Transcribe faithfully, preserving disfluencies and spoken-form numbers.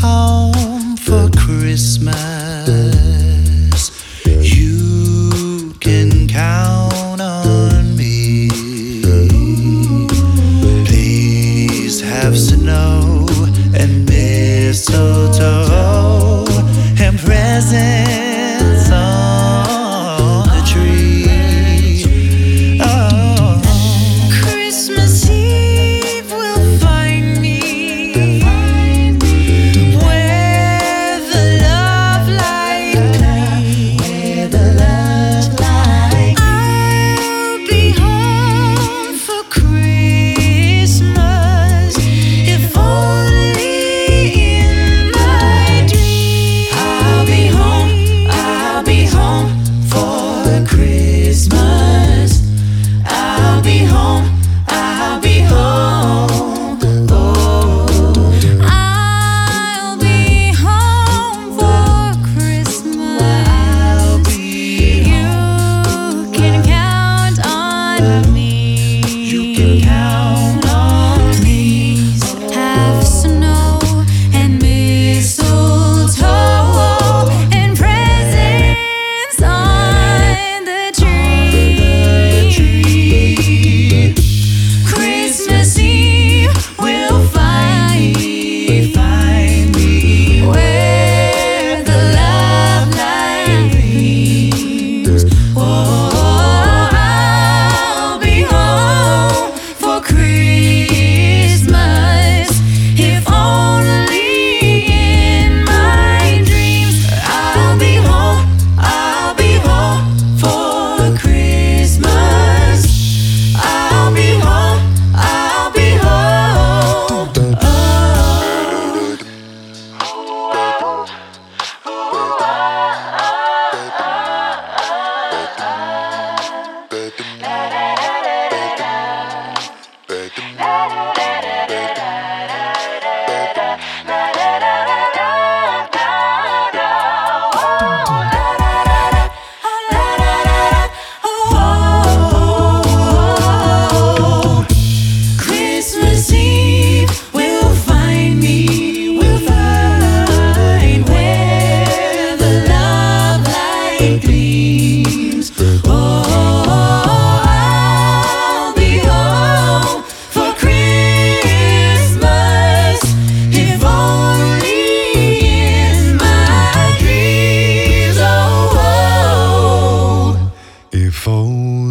home for Christmas, you can count on me. Please have snow and mistletoe and presents on the tree. Oh, Christmas Eve will find me where the love light gleams. I'll be home for Christmas, if only in my dreams. I'll be home, I'll be home for Christmas. I'll be home, I'll be home. Oh, I'll be home for Christmas. I'll be You can count on me. You can count on me. Have snow and mistletoe and presents on the tree. Christmas Eve will find me, find me where the love light gleams. Oh, I'll be home for Christmas, if only in my dreams. I'll be home, I'll be home for Christmas. I'll be home, I'll be home. Oh. Christmas Eve will find me, will find where the love light gleams. Oh, I'll be home for Christmas, if only in my dreams. Oh, if only